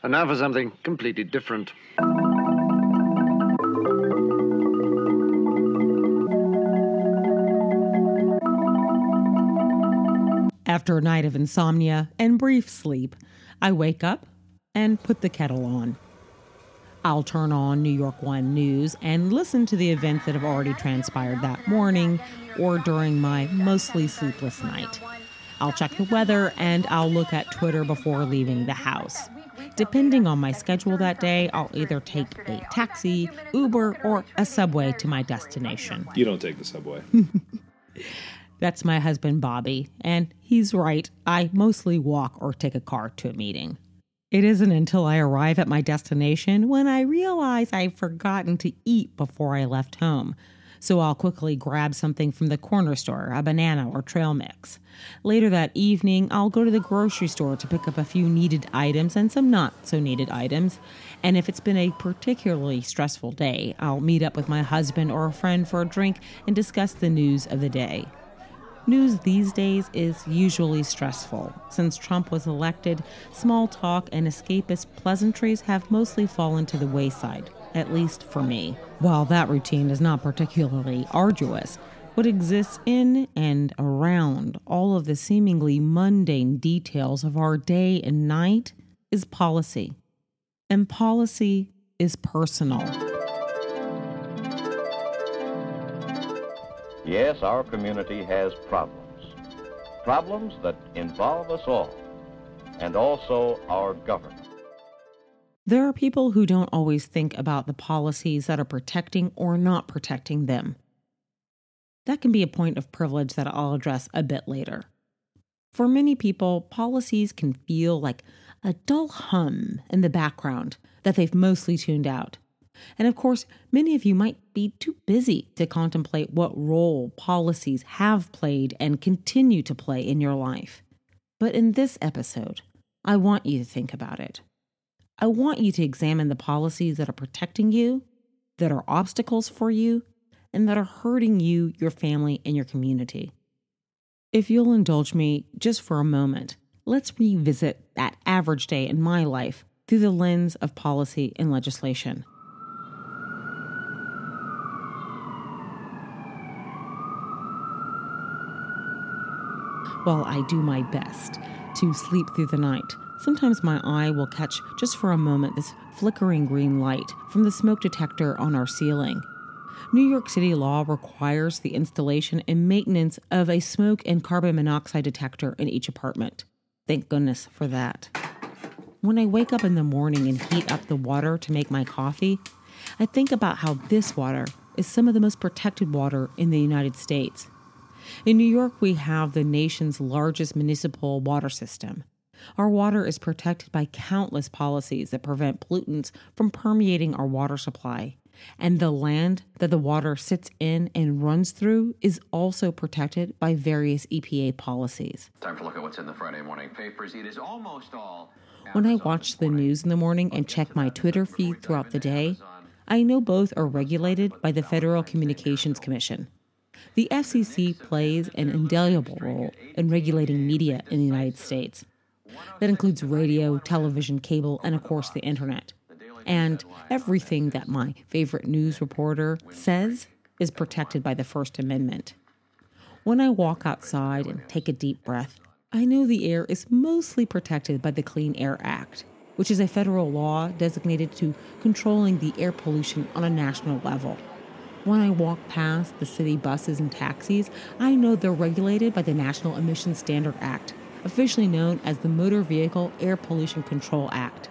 And now for something completely different. After a night of insomnia and brief sleep, I wake up and put the kettle on. I'll turn on New York One News and listen to the events that have already transpired that morning or during my mostly sleepless night. I'll check the weather and I'll look at Twitter before leaving the house. Depending on my schedule that day, I'll either take a taxi, Uber, or a subway to my destination. You don't take the subway. That's my husband, Bobby, and he's right. I mostly walk or take a car to a meeting. It isn't until I arrive at my destination when I realize I've forgotten to eat before I left home. So I'll quickly grab something from the corner store, a banana or trail mix. Later that evening, I'll go to the grocery store to pick up a few needed items and some not so needed items. And if it's been a particularly stressful day, I'll meet up with my husband or a friend for a drink and discuss the news of the day. News these days is usually stressful. Since Trump was elected, small talk and escapist pleasantries have mostly fallen to the wayside, at least for me. While that routine is not particularly arduous, what exists in and around all of the seemingly mundane details of our day and night is policy. And policy is personal. Yes, our community has problems. Problems that involve us all, and also our government. There are people who don't always think about the policies that are protecting or not protecting them. That can be a point of privilege that I'll address a bit later. For many people, policies can feel like a dull hum in the background that they've mostly tuned out. And of course, many of you might be too busy to contemplate what role policies have played and continue to play in your life. But in this episode, I want you to think about it. I want you to examine the policies that are protecting you, that are obstacles for you, and that are hurting you, your family, and your community. If you'll indulge me just for a moment, let's revisit that average day in my life through the lens of policy and legislation. While I do my best to sleep through the night, sometimes my eye will catch just for a moment this flickering green light from the smoke detector on our ceiling. New York City law requires the installation and maintenance of a smoke and carbon monoxide detector in each apartment. Thank goodness for that. When I wake up in the morning and heat up the water to make my coffee, I think about how this water is some of the most protected water in the United States. In New York, we have the nation's largest municipal water system. Our water is protected by countless policies that prevent pollutants from permeating our water supply. And the land that the water sits in and runs through is also protected by various EPA policies. Time to look at what's in the Friday morning papers. It is almost all. When I watch the news in the morning and check my Twitter feed throughout the day, I know both are regulated by the Federal Communications Commission. The FCC plays an indelible role in regulating media in the United States. That includes radio, television, cable, and of course the internet. And everything that my favorite news reporter says is protected by the First Amendment. When I walk outside and take a deep breath, I know the air is mostly protected by the Clean Air Act, which is a federal law designated to controlling the air pollution on a national level. When I walk past the city buses and taxis, I know they're regulated by the National Emission Standard Act, officially known as the Motor Vehicle Air Pollution Control Act.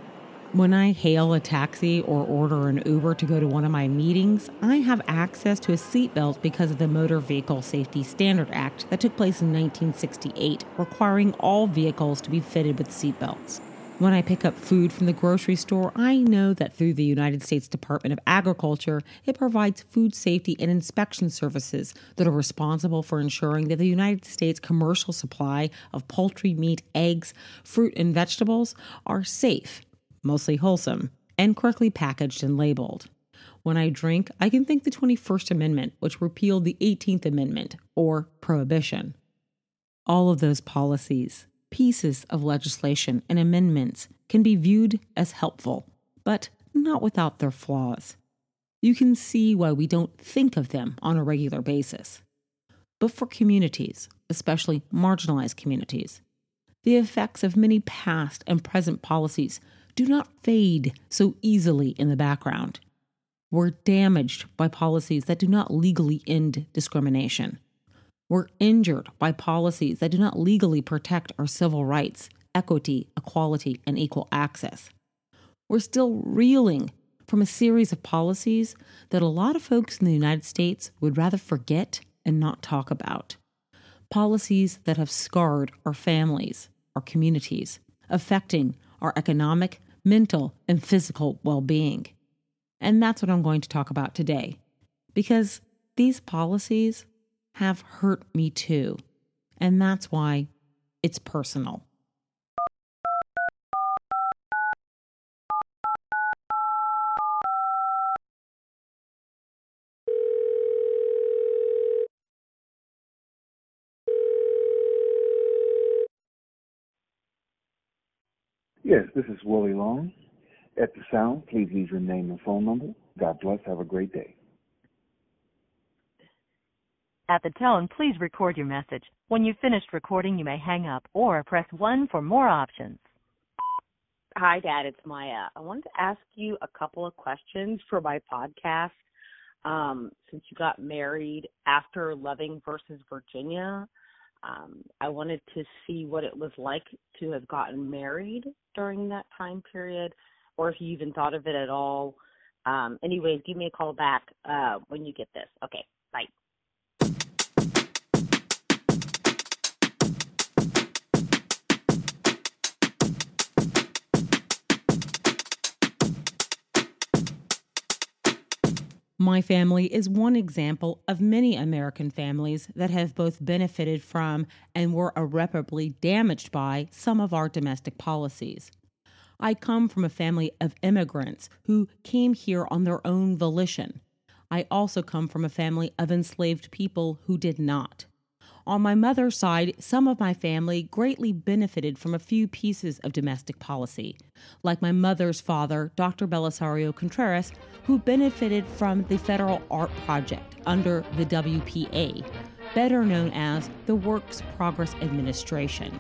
When I hail a taxi or order an Uber to go to one of my meetings, I have access to a seatbelt because of the Motor Vehicle Safety Standard Act that took place in 1968, requiring all vehicles to be fitted with seatbelts. When I pick up food from the grocery store, I know that through the United States Department of Agriculture, it provides food safety and inspection services that are responsible for ensuring that the United States commercial supply of poultry, meat, eggs, fruit, and vegetables are safe, mostly wholesome, and correctly packaged and labeled. When I drink, I can thank the 21st Amendment, which repealed the 18th Amendment, or Prohibition. All of those policies, pieces of legislation and amendments can be viewed as helpful, but not without their flaws. You can see why we don't think of them on a regular basis. But for communities, especially marginalized communities, the effects of many past and present policies do not fade so easily in the background. We're damaged by policies that do not legally end discrimination. We're injured by policies that do not legally protect our civil rights, equity, equality, and equal access. We're still reeling from a series of policies that a lot of folks in the United States would rather forget and not talk about. Policies that have scarred our families, our communities, affecting our economic, mental, and physical well-being. And that's what I'm going to talk about today, because these policies have hurt me too, and that's why it's personal. Yes, this is Willie Long. At the sound, please leave your name and phone number. God bless. Have a great day. At the tone, please record your message. When you've finished recording, you may hang up or press 1 for more options. Hi, Dad. It's Maya. I wanted to ask you a couple of questions for my podcast. Since you got married after Loving versus Virginia, I wanted to see what it was like to have gotten married during that time period, or if you even thought of it at all. Anyways, give me a call back when you get this. Okay, bye. My family is one example of many American families that have both benefited from and were irreparably damaged by some of our domestic policies. I come from a family of immigrants who came here on their own volition. I also come from a family of enslaved people who did not. On my mother's side, some of my family greatly benefited from a few pieces of domestic policy, like my mother's father, Dr. Belisario Contreras, who benefited from the Federal Art Project under the WPA, better known as the Works Progress Administration.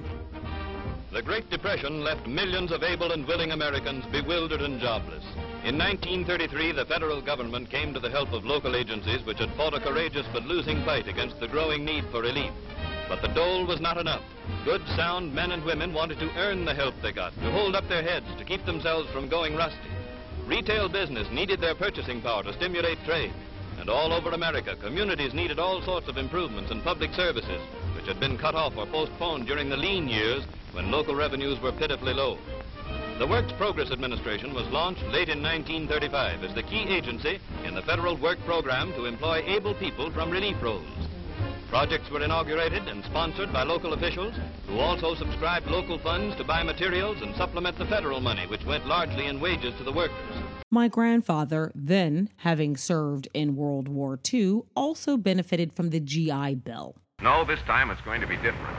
The Great Depression left millions of able and willing Americans bewildered and jobless. In 1933, the federal government came to the help of local agencies which had fought a courageous but losing fight against the growing need for relief. But the dole was not enough. Good, sound men and women wanted to earn the help they got, to hold up their heads, to keep themselves from going rusty. Retail business needed their purchasing power to stimulate trade. And all over America, communities needed all sorts of improvements in public services, which had been cut off or postponed during the lean years when local revenues were pitifully low. The Works Progress Administration was launched late in 1935 as the key agency in the federal work program to employ able people from relief roles. Projects were inaugurated and sponsored by local officials, who also subscribed local funds to buy materials and supplement the federal money, which went largely in wages to the workers. My grandfather, then having served in World War II, also benefited from the GI Bill. No, this time it's going to be different.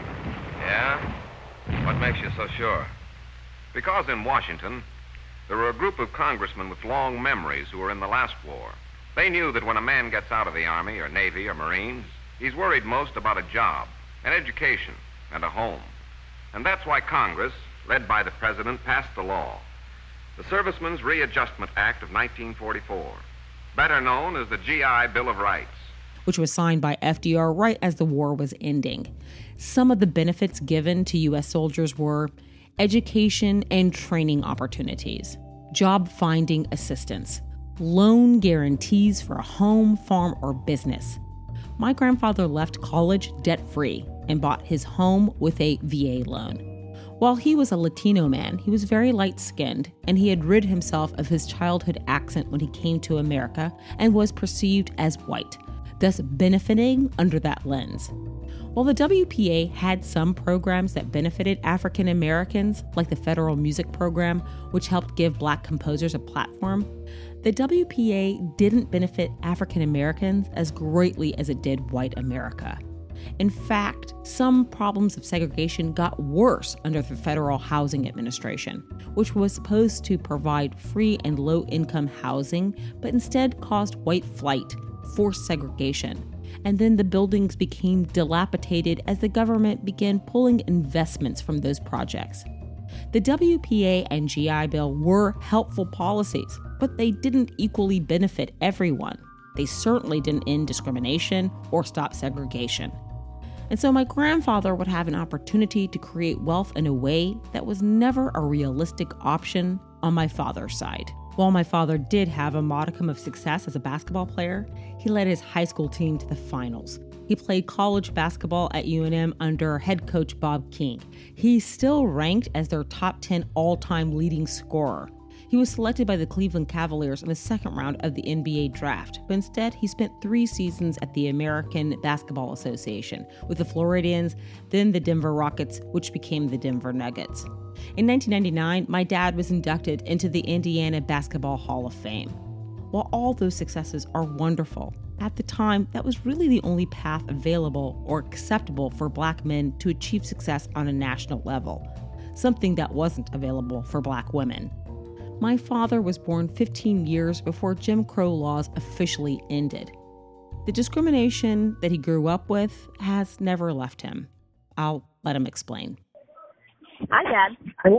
Yeah? What makes you so sure? Because in Washington, there were a group of congressmen with long memories who were in the last war. They knew that when a man gets out of the Army or Navy or Marines, he's worried most about a job, an education, and a home. And that's why Congress, led by the President, passed the law, the Servicemen's Readjustment Act of 1944, better known as the GI Bill of Rights, which was signed by FDR right as the war was ending. Some of the benefits given to U.S. soldiers were education and training opportunities, job-finding assistance, loan guarantees for a home, farm, or business. My grandfather left college debt-free and bought his home with a VA loan. While he was a Latino man, he was very light-skinned, and he had rid himself of his childhood accent when he came to America and was perceived as white, thus benefiting under that lens. While the WPA had some programs that benefited African Americans, like the Federal Music Program, which helped give Black composers a platform, the WPA didn't benefit African Americans as greatly as it did white America. In fact, some problems of segregation got worse under the Federal Housing Administration, which was supposed to provide free and low-income housing, but instead caused white flight, forced segregation. And then the buildings became dilapidated as the government began pulling investments from those projects. The WPA and GI Bill were helpful policies, but they didn't equally benefit everyone. They certainly didn't end discrimination or stop segregation. And so my grandfather would have an opportunity to create wealth in a way that was never a realistic option on my father's side. While my father did have a modicum of success as a basketball player, he led his high school team to the finals. He played college basketball at UNM under head coach Bob King. He's still ranked as their top 10 all-time leading scorer. He was selected by the Cleveland Cavaliers in the second round of the NBA draft, but instead he spent 3 seasons at the American Basketball Association with the Floridians, then the Denver Rockets, which became the Denver Nuggets. In 1999, my dad was inducted into the Indiana Basketball Hall of Fame. While all those successes are wonderful, at the time, that was really the only path available or acceptable for Black men to achieve success on a national level, something that wasn't available for Black women. My father was born 15 years before Jim Crow laws officially ended. The discrimination that he grew up with has never left him. I'll let him explain. Hi, Dad.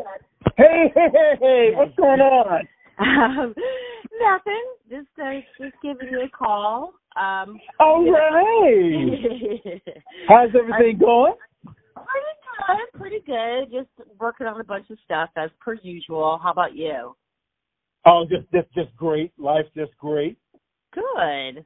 Hey, what's going on? Nothing. Just giving you a call. All right. How's everything going? Pretty good. Just working on a bunch of stuff as per usual. How about you? Oh, just great. Life's just great. Good.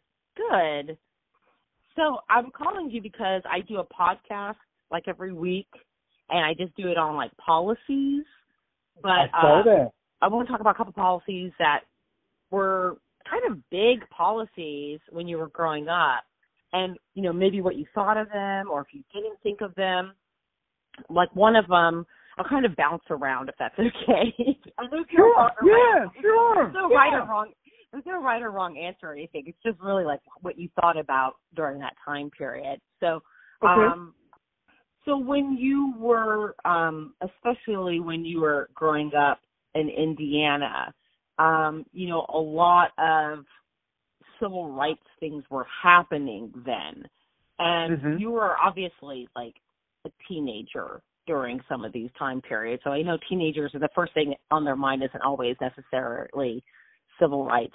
So I'm calling you because I do a podcast like every week, and I just do it on like policies. But I saw that. I want to talk about a couple policies that were kind of big policies when you were growing up, and maybe what you thought of them, or if you didn't think of them. Like one of them, I'll kind of bounce around if that's okay. Sure. There's no right or wrong. There's no right or wrong answer or anything. It's just really like what you thought about during that time period. So, okay. So when you were, especially when you were growing up in Indiana, a lot of civil rights things were happening then, and you were obviously like a teenager during some of these time periods. So I know teenagers are the first thing on their mind isn't always necessarily civil rights.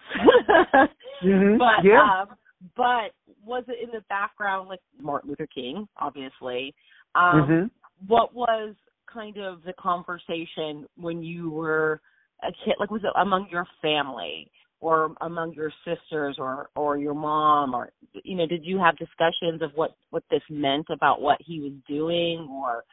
But was it in the background, like Martin Luther King, obviously? What was kind of the conversation when you were a kid? Like, was it among your family or among your sisters or your mom? Or, did you have discussions of what this meant about what he was doing? Or,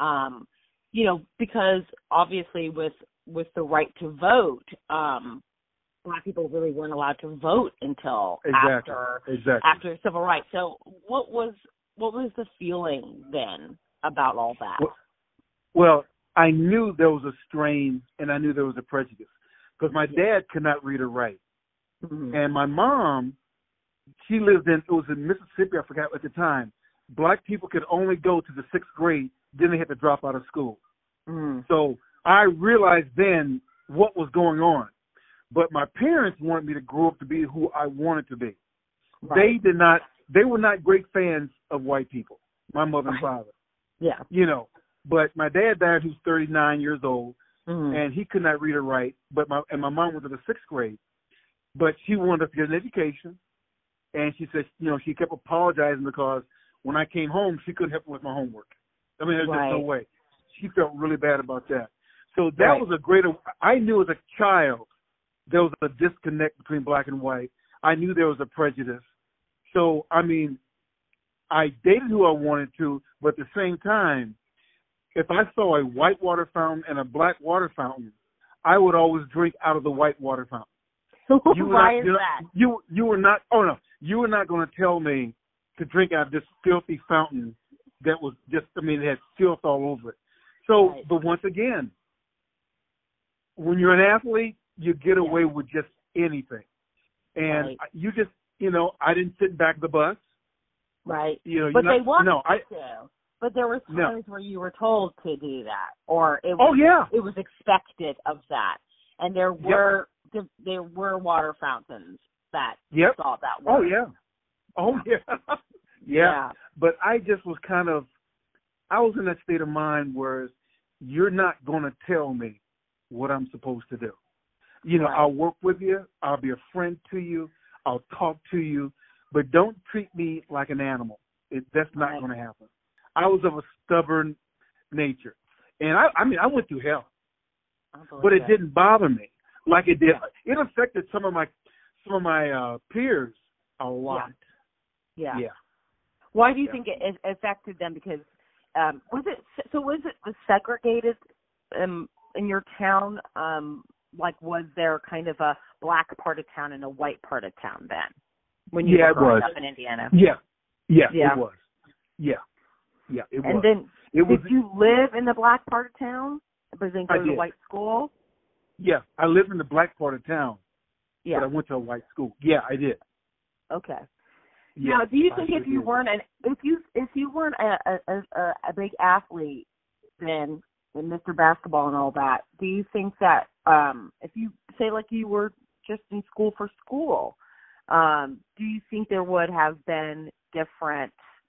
because obviously with the right to vote, Black people really weren't allowed to vote until after civil rights. So what was the feeling then about all that? Well, I knew there was a strain and I knew there was a prejudice because my dad could not read or write. And my mom, she lived it was in Mississippi, I forgot at the time. Black people could only go to the 6th grade, then they had to drop out of school. So I realized then what was going on. But my parents wanted me to grow up to be who I wanted to be. Right. They were not great fans of white people, my mother and father. Yeah. But my dad died, he was 39 years old, and he could not read or write. But my mom went to the 6th grade. But she wanted us to get an education. And she said, she kept apologizing because when I came home, she couldn't help me with my homework. I mean, there's just no way. She felt really bad about that. So that was I knew as a child there was a disconnect between black and white. I knew there was a prejudice. So, I mean, I dated who I wanted to, but at the same time, if I saw a white water fountain and a black water fountain, I would always drink out of the white water fountain. Why is that? You were not going to tell me to drink out of this filthy fountain that was just, it had filth all over it. So, but once again, when you're an athlete, you get away with just anything. And you just, I didn't sit back of the bus. Right. But they wanted to. But there were times where you were told to do that, or it was expected of that, and there were water fountains that saw that water. Yeah. But I just was I was in that state of mind where you're not going to tell me what I'm supposed to do. I'll work with you. I'll be a friend to you. I'll talk to you, but don't treat me like an animal. That's not going to happen. I was of a stubborn nature, and I went through hell, but it didn't bother me like it did. It affected some of my peers a lot. Yeah. Why do you think it affected them? Because was it segregated in your town? Was there kind of a black part of town and a white part of town then? When you were growing up in Indiana? Yeah, it was. Yeah, it was. And then, did you live in the black part of town, but then go to the white school? Yeah, I lived in the black part of town, but I went to a white school. Yeah, I did. Okay. Yeah, now, do you think if you weren't a big athlete then, in Mr. Basketball and all that, do you think that if you say like you were just in school for school, do you think there would have been different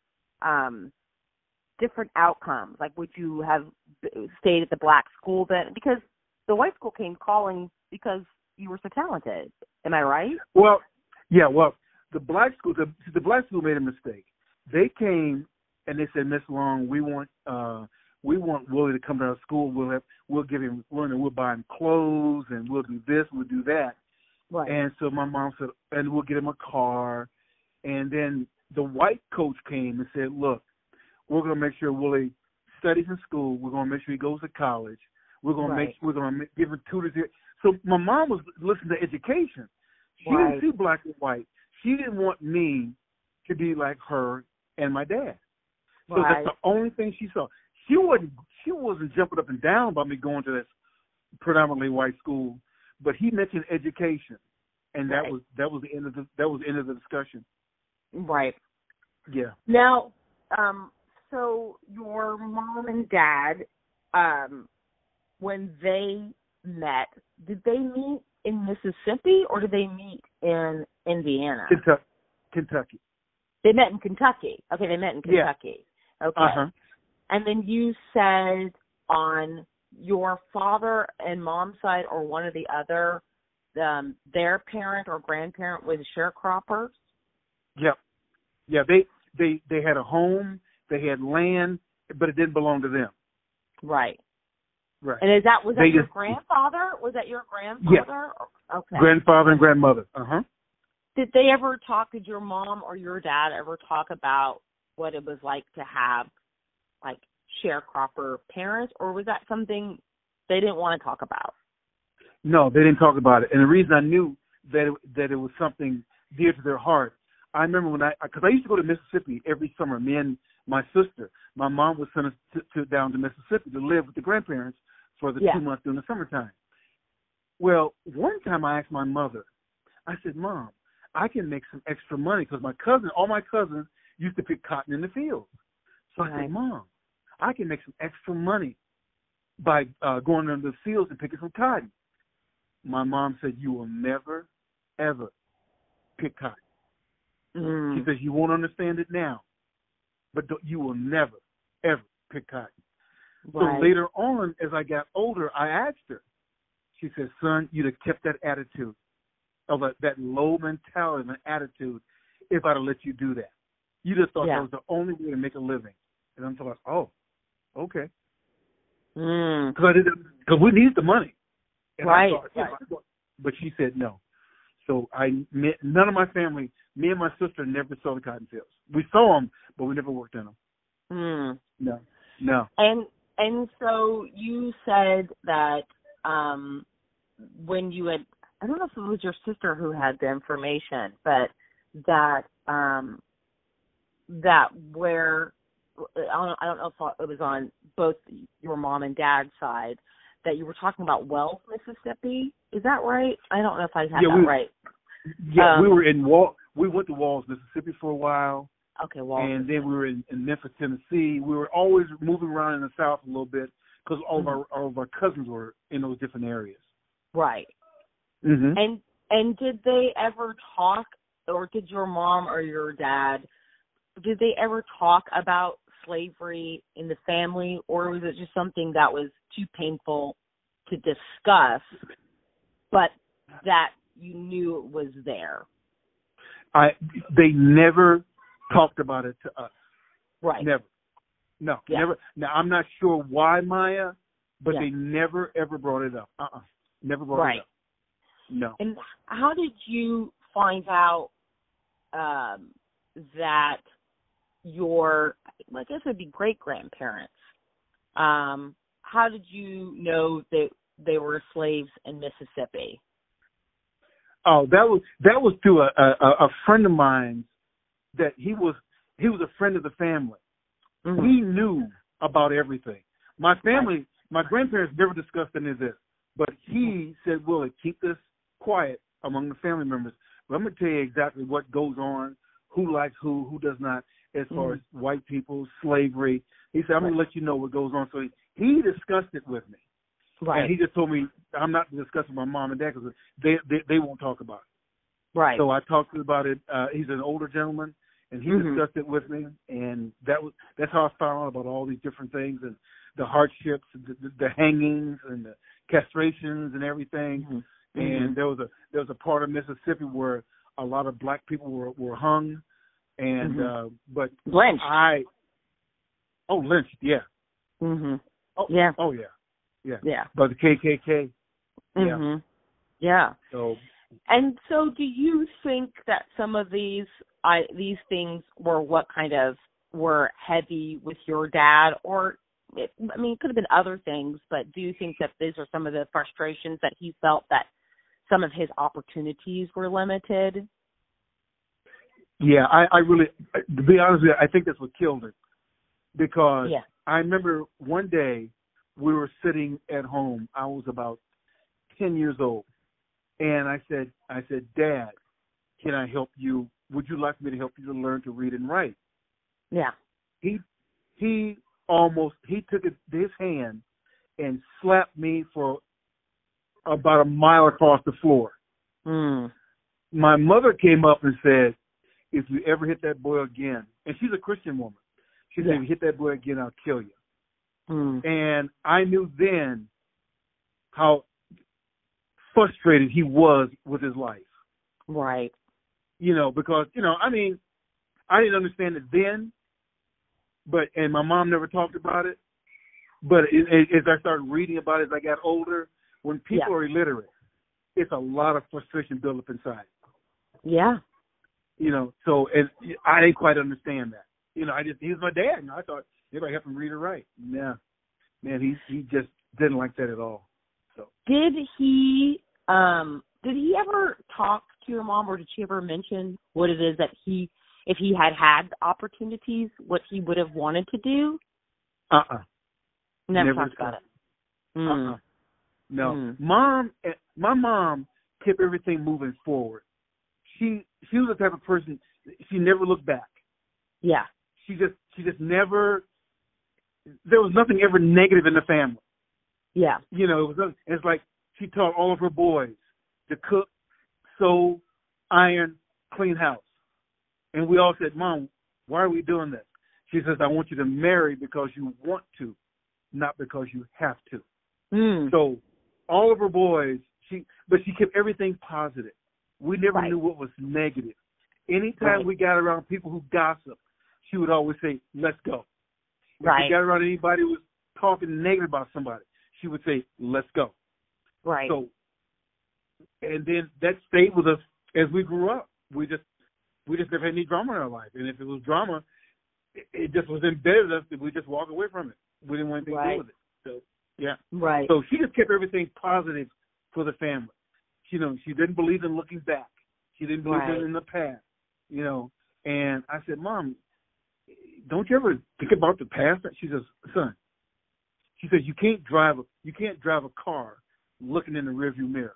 outcomes? Like, would you have stayed at the black school then? Because the white school came calling because you were so talented. Am I right? Well, the black school made a mistake. They came and they said, Miss Long, we want Willie to come to our school. We'll give him learning. We'll buy him clothes and we'll do this. We'll do that. Right. And so my mom said, and we'll get him a car. And then the white coach came and said, look, we're going to make sure Willie studies in school. We're going to make sure he goes to college. We're going to give him tutors here. So my mom was listening to education. She didn't see black and white. She didn't want me to be like her and my dad. So that's the only thing she saw. She wasn't jumping up and down about me going to this predominantly white school, but he mentioned education, and that was the end of the discussion. Right. Yeah. Now, so your mom and dad, when they met, did they meet in Mississippi or did they meet in Indiana? Kentucky. They met in Kentucky. Okay, they met in Kentucky. Yeah. Okay. Uh-huh. And then you said on your father and mom's side or one or the other, their parent or grandparent was sharecroppers? Yep. Yeah, they had a home, they had land, but it didn't belong to them. Right. Right. And was that your grandfather? Was that your grandfather? Yeah. Okay. Grandfather and grandmother. Uh-huh. Did they ever talk, did your mom or your dad ever talk about what it was like to have, like, sharecropper parents, or was that something they didn't want to talk about? No, they didn't talk about it. And the reason I knew that it was something dear to their heart, I remember because I used to go to Mississippi every summer, me and my sister. My mom would send us down to Mississippi to live with the grandparents for the 2 months during the summertime. Well, one time I asked my mother, I said, Mom, I can make some extra money because all my cousins used to pick cotton in the fields. So I said, Mom, I can make some extra money by going into the fields and picking some cotton. My mom said, you will never, ever pick cotton. She says, you won't understand it now, but you will never, ever pick cotton. Right. So later on, as I got older, I asked her. She said, son, you'd have kept that attitude, of that low mentality and attitude if I'd have let you do that. You just thought that was the only way to make a living. And I'm like, oh, okay. Because we need the money. And right. But she said no. So none of my family, me and my sister never saw the cotton fields. We saw them, but we never worked in them. No. And so you said that when you had, I don't know if it was your sister who had the information, but that where, I don't know if it was on both your mom and dad's side, that you were talking about Wells, Mississippi. Is that right? I don't know if I had that right. Yeah, we went to Wells, Mississippi for a while. Okay, Walter. And then we were in Memphis, Tennessee. We were always moving around in the South a little bit because all of our cousins were in those different areas. Right. Mm-hmm. And did they ever talk, or did your mom or your dad, did they ever talk about slavery in the family, or was it just something that was too painful to discuss, but that you knew it was there? They never talked about it to us. Right. Never. No, never. Now, I'm not sure why, Maya, but they never, ever brought it up. Never brought it up. No. And how did you find out that your, I guess it would be great-grandparents, how did you know that they were slaves in Mississippi? Oh, that was through a friend of mine that he was a friend of the family. Mm-hmm. He knew about everything. My family, my grandparents never discussed any of this, but he said, Willie, keep this quiet among the family members. But I'm going to tell you exactly what goes on, who likes who does not, as far as white people, slavery. He said, I'm going to let you know what goes on. So he discussed it with me. Right. And he just told me I'm not discussing with my mom and dad because they won't talk about it. Right. So I talked to him about it. He's an older gentleman, and he discussed it with me, and that's how I found out about all these different things and the hardships, the hangings and the castrations and everything. And there was a part of Mississippi where a lot of black people were hung, and but lynched. Lynched, yeah. Oh yeah. Oh yeah. Yeah. Yeah. By the KKK. Yeah. Yeah. So do you think that some of these things were what kind of were heavy with your dad, or it could have been other things, but do you think that these are some of the frustrations that he felt that some of his opportunities were limited? Yeah, I really, to be honest with you, I think that's what killed it, because I remember one day we were sitting at home. I was about 10 years old, and I said, Dad, can I help you? Would you like me to help you to learn to read and write? Yeah. He took his hand and slapped me for about a mile across the floor. My mother came up and said, if you ever hit that boy again, and she's a Christian woman, she said, if you hit that boy again, I'll kill you. And I knew then how frustrated he was with his life. Right. Because, I didn't understand it then, and my mom never talked about it. But as I started reading about it as I got older, when people are illiterate, it's a lot of frustration built up inside. Yeah. So and I didn't quite understand that. He was my dad, and I thought everybody helped him read or write. Yeah, man, he just didn't like that at all. So did he ever talk to your mom, or did she ever mention what it is that if he had opportunities, what he would have wanted to do? Never talked about it. No. My mom kept everything moving forward. She was the type of person, she never looked back. Yeah. She just never, there was nothing ever negative in the family. Yeah. It's like she taught all of her boys to cook, sew, iron, clean house. And we all said, Mom, why are we doing this? She says, I want you to marry because you want to, not because you have to. So all of her boys, but she kept everything positive. We never knew what was negative. Anytime we got around people who gossip, she would always say, let's go. If we got around anybody who was talking negative about somebody, she would say, let's go. Right. So, and then that stayed with us as we grew up. We just never had any drama in our life. And if it was drama, it just was embedded in us that we just walk away from it. We didn't want anything to do with it. So, yeah. Right. So she just kept everything positive for the family. She didn't believe in looking back. She didn't believe in the past. And I said, Mom, don't you ever think about the past? She says, son, she says, you can't drive a car looking in the rearview mirror.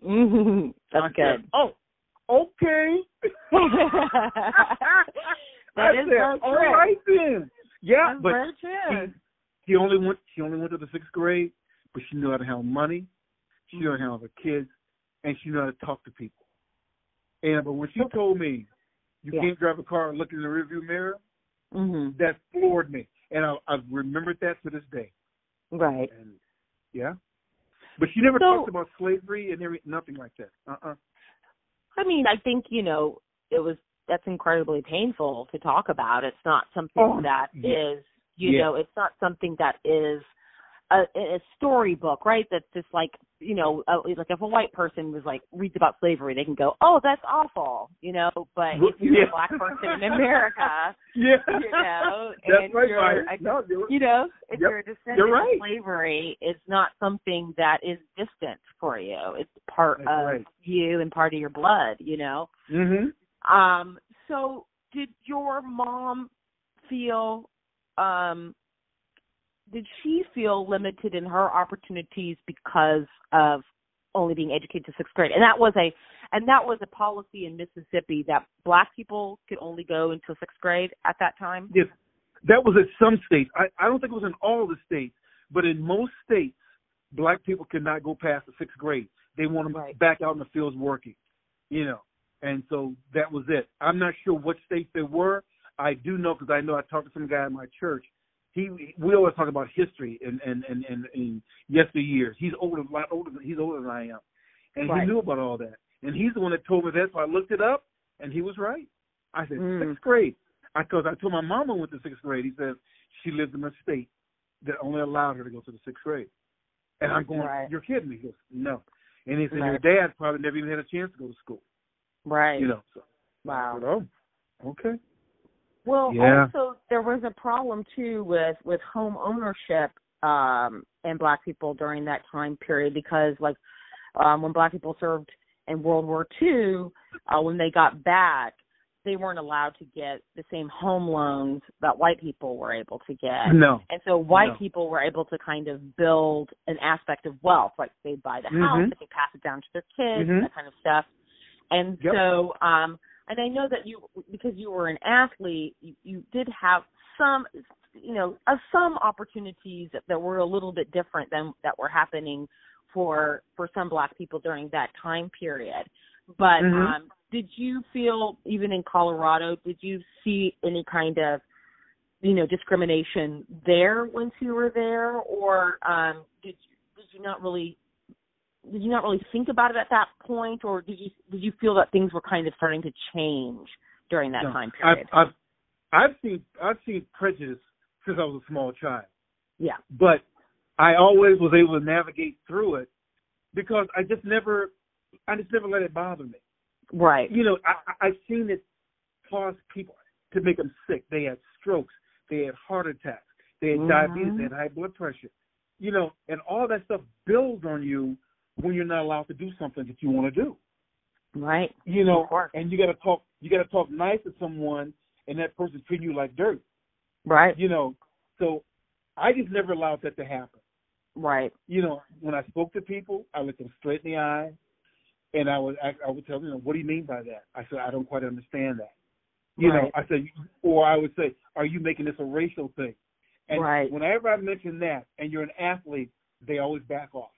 That's good. Oh, okay. That is very all true. right then. Yeah, That's but very true. she only went to the 6th grade, but she knew how to handle money, she knew how to handle her kids, and she knew how to talk to people. And but when she told me you can't drive a car and look in the rearview mirror, that floored me, and I've remembered that to this day. Right. And yeah, but she never talked about slavery and nothing like that. I mean, I think that's incredibly painful to talk about. It's not something that is, it's not something that is a storybook, right? That's just like, like if a white person was like reads about slavery, they can go, "Oh, that's awful," But if you're a black person in America, that's right. If you're a descendant of slavery, it's not something that is distant for you. It's part of you and part of your blood, So did your mom feel, did she feel limited in her opportunities because of only being educated to 6th grade? And that was a policy in Mississippi that black people could only go until 6th grade at that time? Yes, that was at some states. I don't think it was in all the states, but in most states, black people could not go past the 6th grade. They want them back out in the fields working, And so that was it. I'm not sure what states they were. I do know because I talked to some guy in my church. We always talk about history and yesteryears. He's a lot older than I am, and he knew about all that. And he's the one that told me that. So I looked it up, and he was right. I said 6th grade. Because I told my mama went to 6th grade. He said she lived in a state that only allowed her to go to the 6th grade. And I'm going, you're kidding me? He goes, no. And he said your dad probably never even had a chance to go to school. Right. So. Wow. I said, oh, okay. Well, also there was a problem too with home ownership and black people during that time period because when black people served in World War II, when they got back, they weren't allowed to get the same home loans that white people were able to get. No. And so white people were able to kind of build an aspect of wealth, like they'd buy the house, they could pass it down to their kids, that kind of stuff. And so, and I know that because you were an athlete, you did have some opportunities that were a little bit different than that were happening for some black people during that time period. But did you feel, even in Colorado, did you see any kind of, discrimination there once you were there, or did you not really think about it at that point, or did you feel that things were kind of starting to change during that time period? I've seen prejudice since I was a small child. Yeah. But I always was able to navigate through it because I just never let it bother me. Right. I've seen it cause people to make them sick. They had strokes. They had heart attacks. They had diabetes. They had high blood pressure. And all that stuff builds on you when you're not allowed to do something that you want to do. Right. And you got to talk nice to someone, and that person's treating you like dirt. Right. So I just never allowed that to happen. Right. When I spoke to people, I looked them straight in the eye, and I would tell them, what do you mean by that? I said, I don't quite understand that. I said, or I would say, are you making this a racial thing? And whenever I mention that, and you're an athlete, they always back off.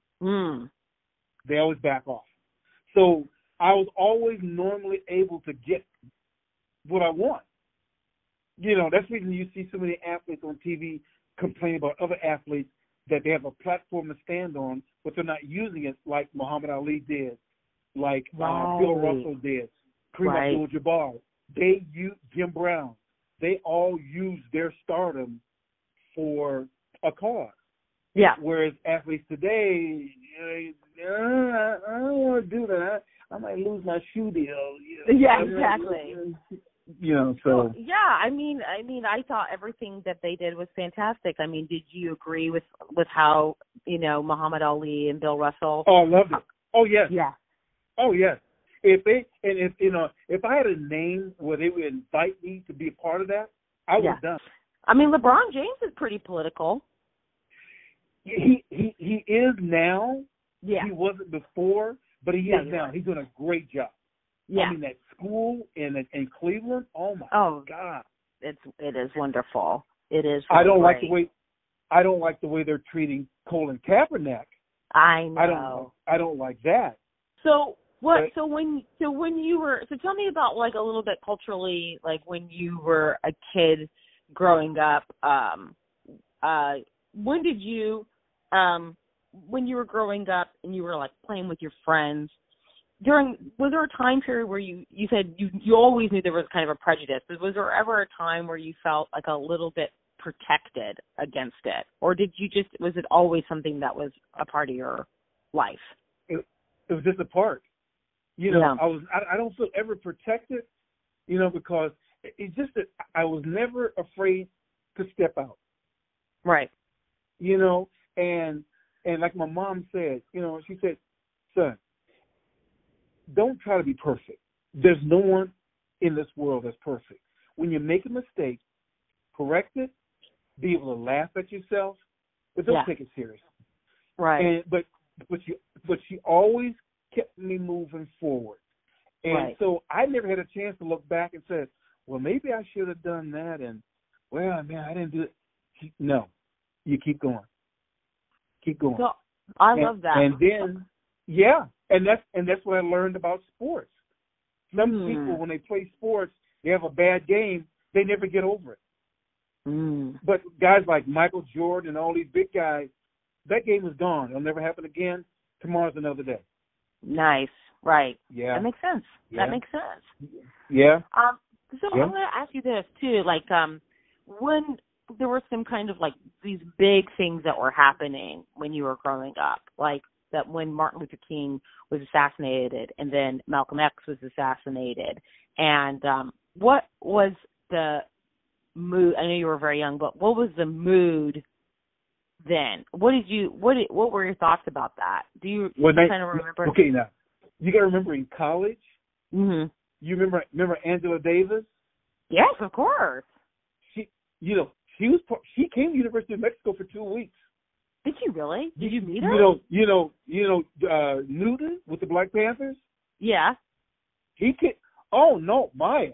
They always back off. So I was always normally able to get what I want. That's the reason you see so many athletes on TV complain about other athletes that they have a platform to stand on, but they're not using it like Muhammad Ali did, like Bill Russell did, Kareem Abdul-Jabbar. Jim Brown. They all use their stardom for a cause. Yeah. Whereas athletes today, I don't want to do that. I might lose my shoe deal. Yeah, exactly. So. Well, yeah, I mean, I thought everything that they did was fantastic. I mean, did you agree with how Muhammad Ali and Bill Russell? Oh, I loved it. Oh yes. Yeah. Oh yes. If I had a name where they would invite me to be a part of that, I would have done. I mean, LeBron James is pretty political. He is now. Yeah. He wasn't before, but he is now. Right. He's doing a great job. Yeah. I mean, that school in Cleveland. Oh my God! It is wonderful. It is. Really I don't great. like the way they're treating Colin Kaepernick. I know. I don't like that. So what? So when you were, tell me about like a little bit culturally, like when you were a kid growing up. When did you, when you were growing up and you were like playing with your friends, was there a time period where you said you always knew there was kind of a prejudice, but was there ever a time where you felt like a little bit protected against it, or was it always something that was a part of your life? It was just a part. You know, yeah. I don't feel ever protected, you know, because it's just that I was never afraid to step out. Right. You know, and like my mom said, you know, she said, son, don't try to be perfect. There's no one in this world that's perfect. When you make a mistake, correct it, be able to laugh at yourself, but don't take it seriously. Right. And but she always kept me moving forward. And so I never had a chance to look back and say, well, maybe I should have done that, and well, man, I didn't do it. No. You keep going. Keep going. So, I love that. And then and that's what I learned about sports. Some people, when they play sports, they have a bad game, they never get over it. But guys like Michael Jordan and all these big guys, that game is gone. It'll never happen again. Tomorrow's another day. Nice. Right. Yeah. That makes sense. Yeah. That makes sense. Yeah. So I'm going to ask you this too, like when there were some kind of like these big things that were happening when you were growing up, like that when Martin Luther King was assassinated and then Malcolm X was assassinated, and what was the mood? I know you were very young, but what was the mood then? What were your thoughts about that? Do you kind of remember? Okay, now you got to remember in college. Mm-hmm. You remember Angela Davis? Yes, of course. She came to the University of Mexico for 2 weeks. Did you really? Did you meet her? Newton with the Black Panthers? Yeah. He came. Oh no, Maya.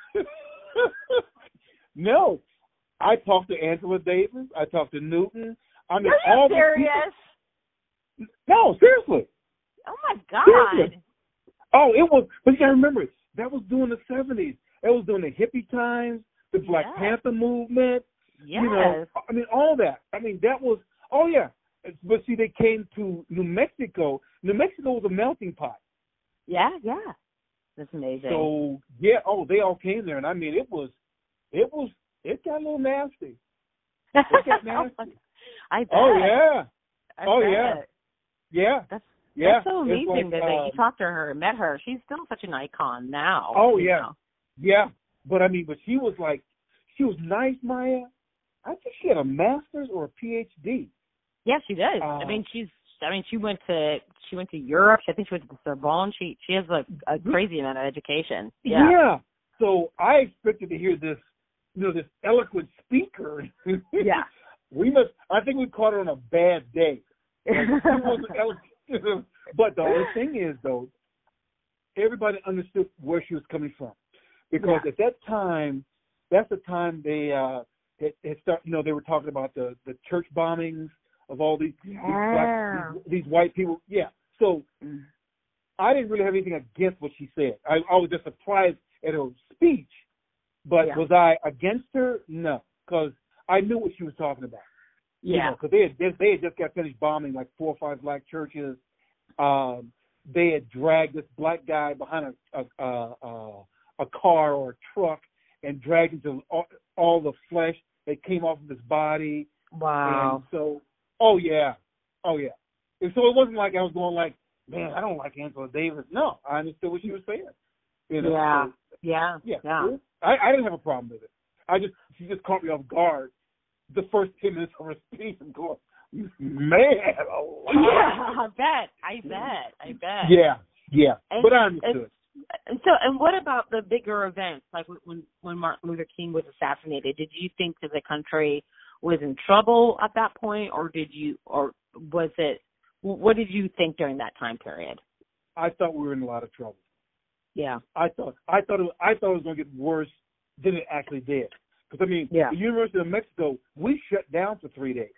No, I talked to Angela Davis. I talked to Newton. I mean, are you serious? No, seriously. Oh my God. Seriously. Oh, it was. But you gotta remember, that was during the 70s. That was during the hippie times, the Black Panther movement. Yes. You know, I mean, all that. I mean, that was. Oh yeah. But see, they came to New Mexico. New Mexico was a melting pot. Yeah. That's amazing. So yeah. Oh, they all came there, and I mean, it got a little nasty. It got nasty. I bet. Oh yeah. I bet. Yeah. Yeah. That's so amazing that you talked to her and met her. She's still such an icon now. Oh yeah. Know. Yeah. But I mean, she was nice, Maya. I think she had a master's or a PhD. Yeah, she does. I mean, she went to Europe. I think she went to the Sorbonne. She has a crazy amount of education. Yeah. Yeah. So I expected to hear this, this eloquent speaker. Yeah. I think we caught her on a bad day. Like, she wasn't eloquent. But the only thing is, though, everybody understood where she was coming from, because at that time, that's the time they were talking about the church bombings of all these white people. Yeah. So I didn't really have anything against what she said. I was just surprised at her speech, but was I against her? No, because I knew what she was talking about. Yeah. Because they had just got finished bombing like 4 or 5 black churches. They had dragged this black guy behind a car or a truck and dragged into all the flesh that came off of his body. Wow. And so, oh yeah. And so it wasn't like I was going like, man, I don't like Angela Davis. No, I understood what she was saying. Yeah. So, yeah. I didn't have a problem with it. She just caught me off guard the first 10 minutes of her speech and going, man, I bet. Yeah. But I understood. And what about the bigger events, like when Martin Luther King was assassinated? Did you think that the country was in trouble at that point, or was it? What did you think during that time period? I thought we were in a lot of trouble. Yeah. I thought it was going to get worse than it actually did. Because, I mean, the University of Mexico, we shut down for 3 days.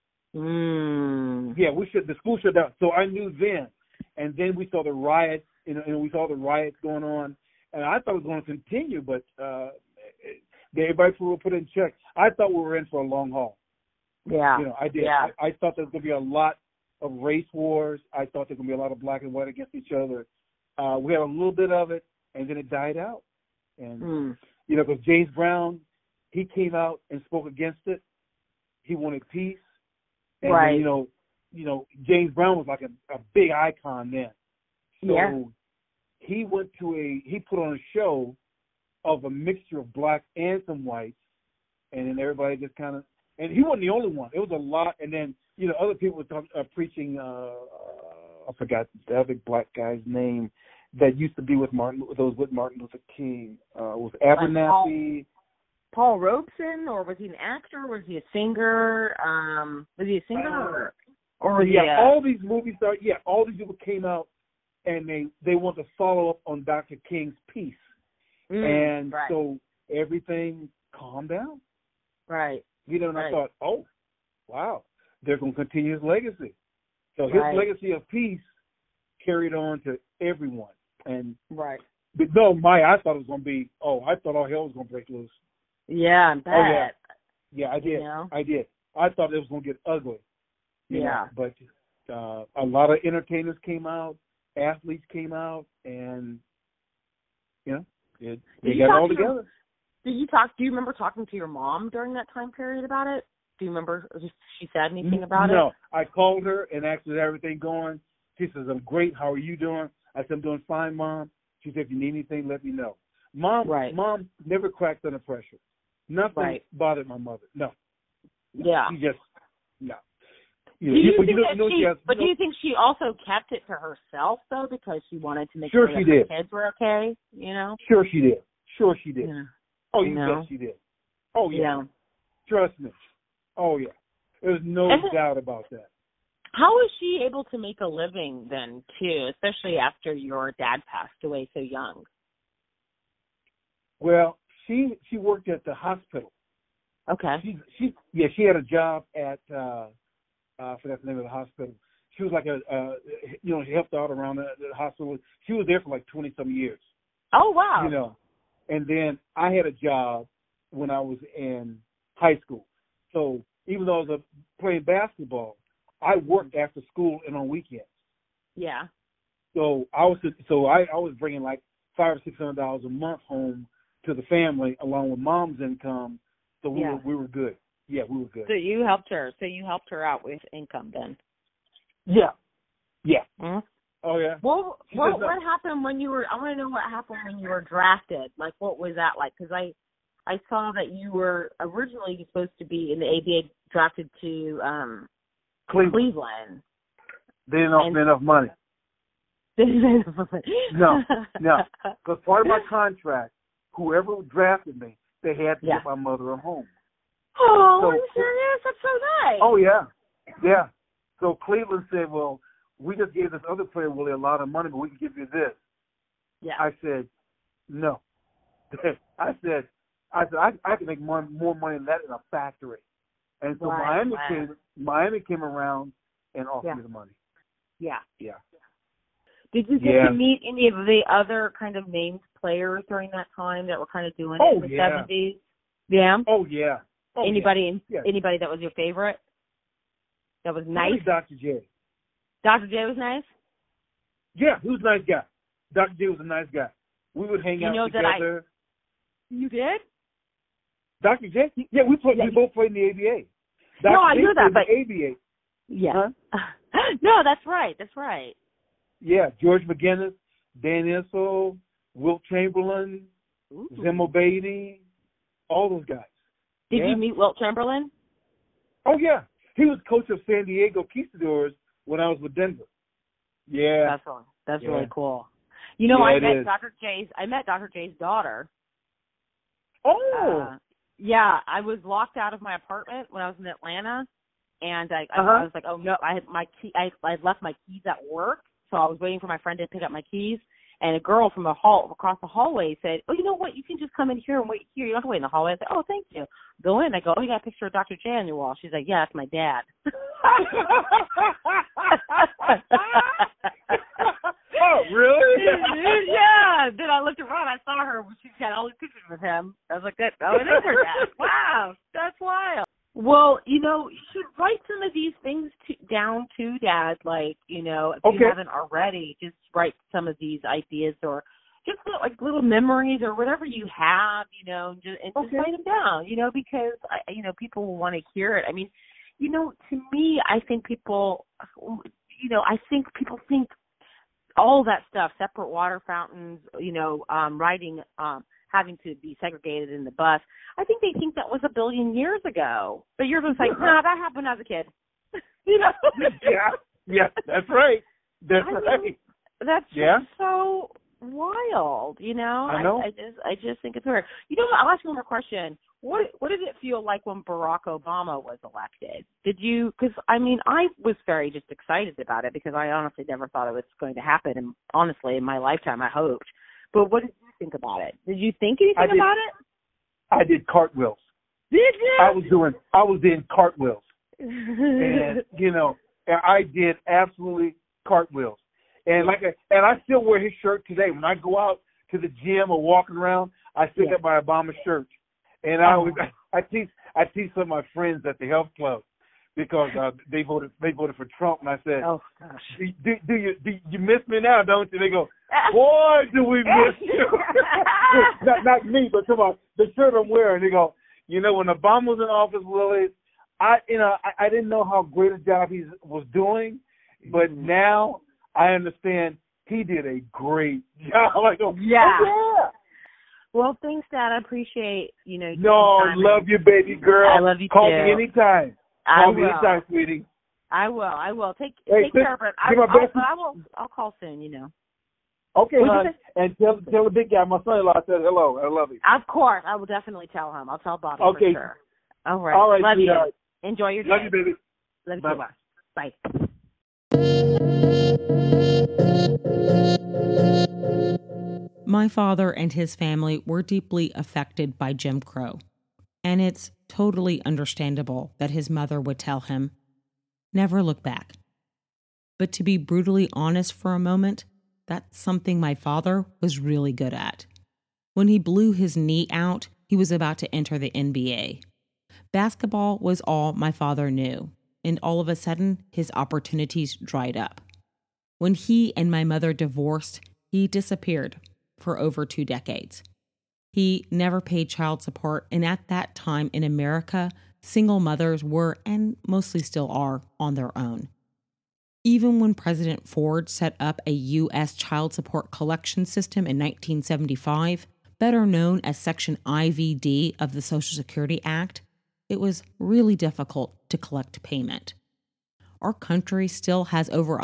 Yeah, the school shut down. So I knew then. And then we saw the riots, we saw the riots going on. And I thought it was going to continue, but everybody put it in check. I thought we were in for a long haul. Yeah. I did. Yeah. I thought there was going to be a lot of race wars. I thought there was going to be a lot of black and white against each other. We had a little bit of it, and then it died out. And, because James Brown, he came out and spoke against it. He wanted peace. And right. Then, James Brown was like a big icon then. So he put on a show of a mixture of black and some whites, and then everybody just kind of, and he wasn't the only one. It was a lot, and then, other people were preaching, I forgot the other black guy's name that used to be with Martin Luther King. Was Abernathy. Paul Robeson, or was he an actor? Was he a singer? Was he a singer? Or was he all these movie stars, all these people came out and they want to follow up on Dr. King's piece. And so everything calmed down. Right. And I thought, oh, wow, they're going to continue his legacy. So his legacy of peace carried on to everyone. And but no, I thought it was going to be, I thought all hell was going to break loose. Yeah, I bet. Oh, yeah, I did. I did. I thought it was going to get ugly. But a lot of entertainers came out, athletes came out, and, they got it all together. Do you remember talking to your mom during that time period about it? Do you remember if she said anything about it? No. I called her and asked her everything going. She says, I'm great. How are you doing? I said, I'm doing fine, Mom. She said, if you need anything, let me know. Mom never cracked under pressure. Nothing bothered my mother. No. Yeah. She just, no. Do you think she also kept it to herself, though, because she wanted to make sure that her kids were okay, Sure she did. Yeah. Oh, you bet she did. Oh, yeah. Trust me. Oh, yeah. There's no doubt about that. How was she able to make a living then, too, especially after your dad passed away so young? Well, she worked at the hospital. Okay. She had a job at I forgot the name of the hospital. She was like she helped out around the hospital. She was there for like 20-some years. Oh, wow. And then I had a job when I was in high school. So even though I was playing basketball, I worked after school and on weekends. Yeah. So I was bringing like $500 or $600 a month home to the family along with Mom's income. So we were good. Yeah, we were good. So you helped her. Out with income then. Yeah. Mm-hmm. Oh yeah. Well, what happened when you were? I want to know what happened when you were drafted. Like, what was that like? Because I saw that you were originally supposed to be in the ABA drafted to Cleveland. They didn't offer me enough money. No. Because part of my contract, whoever drafted me, they had to get my mother a home. Oh, are you serious? That's so nice. Oh, yeah. So Cleveland said, well, we just gave this other player Willie a lot of money, but we can give you this. Yeah. I said, no. I said, I can make more money than that in a factory. And so Miami came around and offered me the money. Yeah. Yeah. Did you get to meet any of the other kind of named players during that time that were kind of doing it in the 70s? Yeah. Oh, yeah. Anybody that was your favorite? That was nice? Dr. J. Dr. J was nice? Yeah, he was a nice guy. Dr. J was a nice guy. We would hang out together. You did? Dr. J? Yeah, we both played in the ABA. No, I knew that, but ABA. Yeah. Huh? No, that's right. Yeah, George McGinnis, Dan Issel, Wilt Chamberlain, Zemo Beatty, all those guys. Did you meet Wilt Chamberlain? Oh, yeah. He was coach of San Diego Conquistadors when I was with Denver. Yeah. That's really cool. I met Dr. J's daughter. Oh. I was locked out of my apartment when I was in Atlanta, and I was like, oh no, I had left my keys at work, so I was waiting for my friend to pick up my keys, And a girl from across the hallway said, "Oh, you know what? You can just come in here and wait here. You don't have to wait in the hallway." I said, "Oh, thank you." Go in. I go, "Oh, you got a picture of Dr. J on your wall." She's like, "Yeah, that's my dad." Oh, really? Yeah. Then I looked around. I saw her. She had all these pictures with him. I was like, "Oh, it is her dad." Wow, that's wild. Well, you should write some of these things down too, Dad. Like, if you haven't already, just write some of these ideas or just like little memories or whatever you have, just write them down, because, people will want to hear it. I mean, to me, I think people think all that stuff, separate water fountains, writing, having to be segregated in the bus. I think they think that was a billion years ago. But you're just like, nah, that happened as a kid. Yeah, that's right. That's right. That's just so wild, I know. I just think it's weird. I'll ask you one more question. What did it feel like when Barack Obama was elected? Did you? Because I was very just excited about it because I honestly never thought it was going to happen, and honestly, in my lifetime, I hoped. But what did you think about it? Did you think anything about it? I did cartwheels. Did you? I was doing cartwheels, and I did absolutely cartwheels. And I still wear his shirt today. When I go out to the gym or walking around, I still got my Obama shirt. And I teach some of my friends at the health club because they voted for Trump, and I said, "Oh gosh, do you miss me now, don't you?" They go, "Boy, do we miss you!" not me, but come on, the shirt I'm wearing. They go, when Obama was in office, Willie, I didn't know how great a job he was doing, but now I understand he did a great job. I go, yeah. Well, thanks, Dad. I appreciate, love you, baby girl. I love you, Call too. me anytime. Call me anytime, sweetie. I will. Take care of it. I'll call soon, Okay, hon. And tell the big guy, my son-in-law, I said hello. I love you. Of course. I will definitely tell him. I'll tell Bobby for sure. All right. Love sweetheart. you. Enjoy your day. Love you, baby. Love you. Bye-bye. Bye. My father and his family were deeply affected by Jim Crow, and it's totally understandable that his mother would tell him, "Never look back." But to be brutally honest for a moment, that's something my father was really good at. When he blew his knee out, he was about to enter the NBA. Basketball was all my father knew, and all of a sudden, his opportunities dried up. When he and my mother divorced, he disappeared for over 2 decades. He never paid child support, and at that time in America, single mothers were, and mostly still are, on their own. Even when President Ford set up a U.S. child support collection system in 1975, better known as Section IVD of the Social Security Act, it was really difficult to collect payment. Our country still has over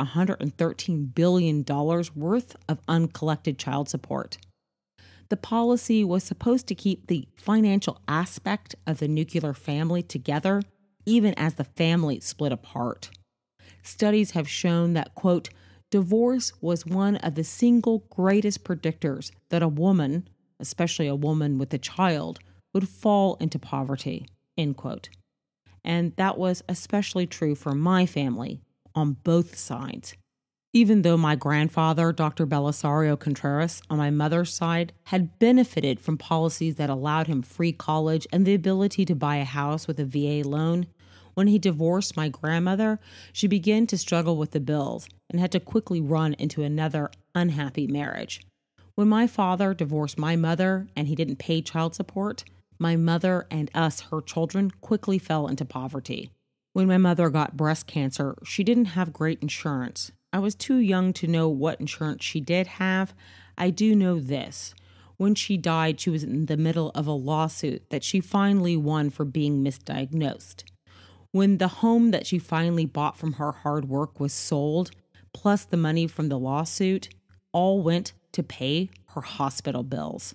$113 billion worth of uncollected child support. The policy was supposed to keep the financial aspect of the nuclear family together, even as the family split apart. Studies have shown that, quote, divorce was one of the single greatest predictors that a woman, especially a woman with a child, would fall into poverty, end quote. And that was especially true for my family on both sides. Even though my grandfather, Dr. Belisario Contreras, on my mother's side, had benefited from policies that allowed him free college and the ability to buy a house with a VA loan, when he divorced my grandmother, she began to struggle with the bills and had to quickly run into another unhappy marriage. When my father divorced my mother and he didn't pay child support, my mother and us, her children, quickly fell into poverty. When my mother got breast cancer, she didn't have great insurance. I was too young to know what insurance she did have. I do know this. When she died, she was in the middle of a lawsuit that she finally won for being misdiagnosed. When the home that she finally bought from her hard work was sold, plus the money from the lawsuit, all went to pay her hospital bills.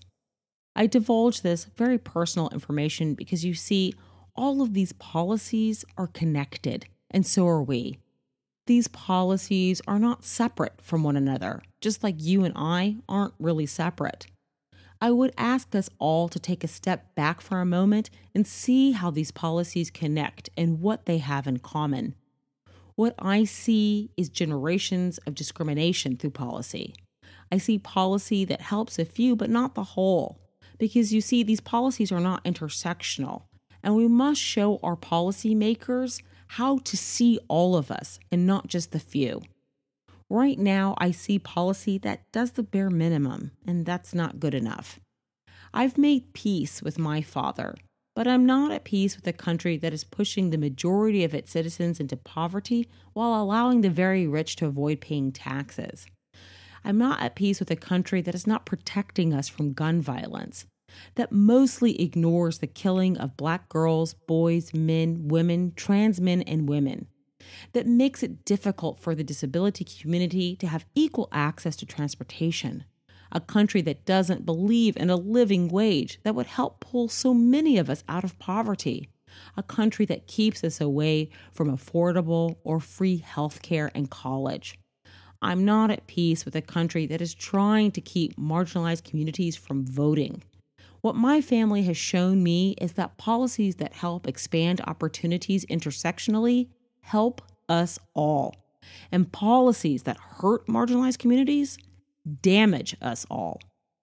I divulge this very personal information because you see, all of these policies are connected, and so are we. These policies are not separate from one another, just like you and I aren't really separate. I would ask us all to take a step back for a moment and see how these policies connect and what they have in common. What I see is generations of discrimination through policy. I see policy that helps a few but not the whole, because you see, these policies are not intersectional, and we must show our policymakers how to see all of us and not just the few. Right now, I see policy that does the bare minimum, and that's not good enough. I've made peace with my father, but I'm not at peace with a country that is pushing the majority of its citizens into poverty while allowing the very rich to avoid paying taxes. I'm not at peace with a country that is not protecting us from gun violence, that mostly ignores the killing of Black girls, boys, men, women, trans men, and women, that makes it difficult for the disability community to have equal access to transportation, a country that doesn't believe in a living wage that would help pull so many of us out of poverty, a country that keeps us away from affordable or free health care and college. I'm not at peace with a country that is trying to keep marginalized communities from voting. What my family has shown me is that policies that help expand opportunities intersectionally help us all. And policies that hurt marginalized communities damage us all.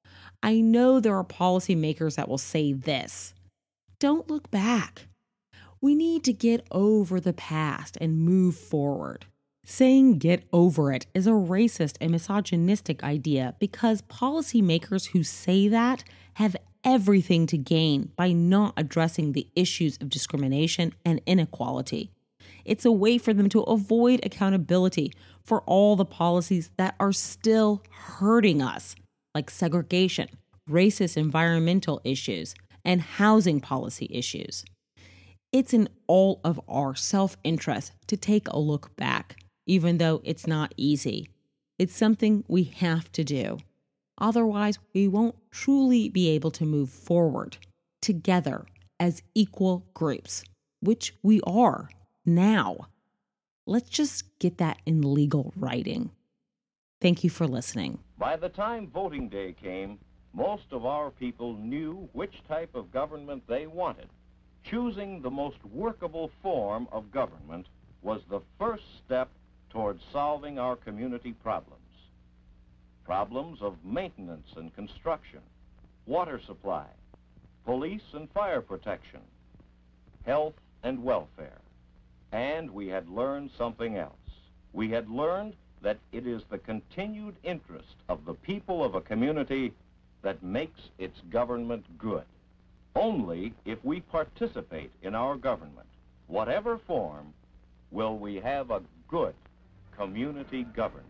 I know there are policymakers that will say this: don't look back. We need to get over the past and move forward. Saying get over it is a racist and misogynistic idea because policymakers who say that have everything to gain by not addressing the issues of discrimination and inequality. It's a way for them to avoid accountability for all the policies that are still hurting us, like segregation, racist environmental issues, and housing policy issues. It's in all of our self-interest to take a look back, even though it's not easy. It's something we have to do. Otherwise, we won't truly be able to move forward together as equal groups, which we are now. Let's just get that in legal writing. Thank you for listening. By the time voting day came, most of our people knew which type of government they wanted. Choosing the most workable form of government was the first step towards solving our community problems. Problems of maintenance and construction, water supply, police and fire protection, health and welfare. And we had learned something else. We had learned that it is the continued interest of the people of a community that makes its government good. Only if we participate in our government, whatever form, will we have a good community government.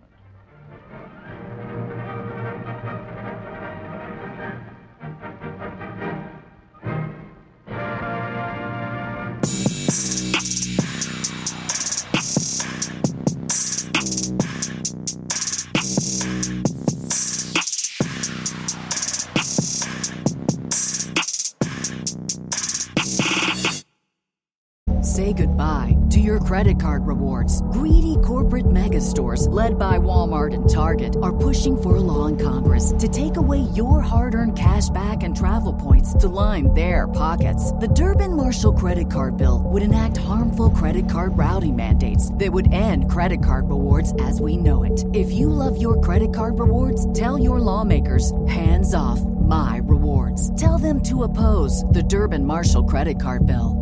Say goodbye to your credit card rewards. Greedy corporate mega stores, led by Walmart and Target, are pushing for a law in Congress to take away your hard-earned cash back and travel points to line their pockets. The Durbin-Marshall credit card bill would enact harmful credit card routing mandates that would end credit card rewards as we know it. If you love your credit card rewards, tell your lawmakers, hands off my rewards. Tell them to oppose the Durbin-Marshall credit card bill.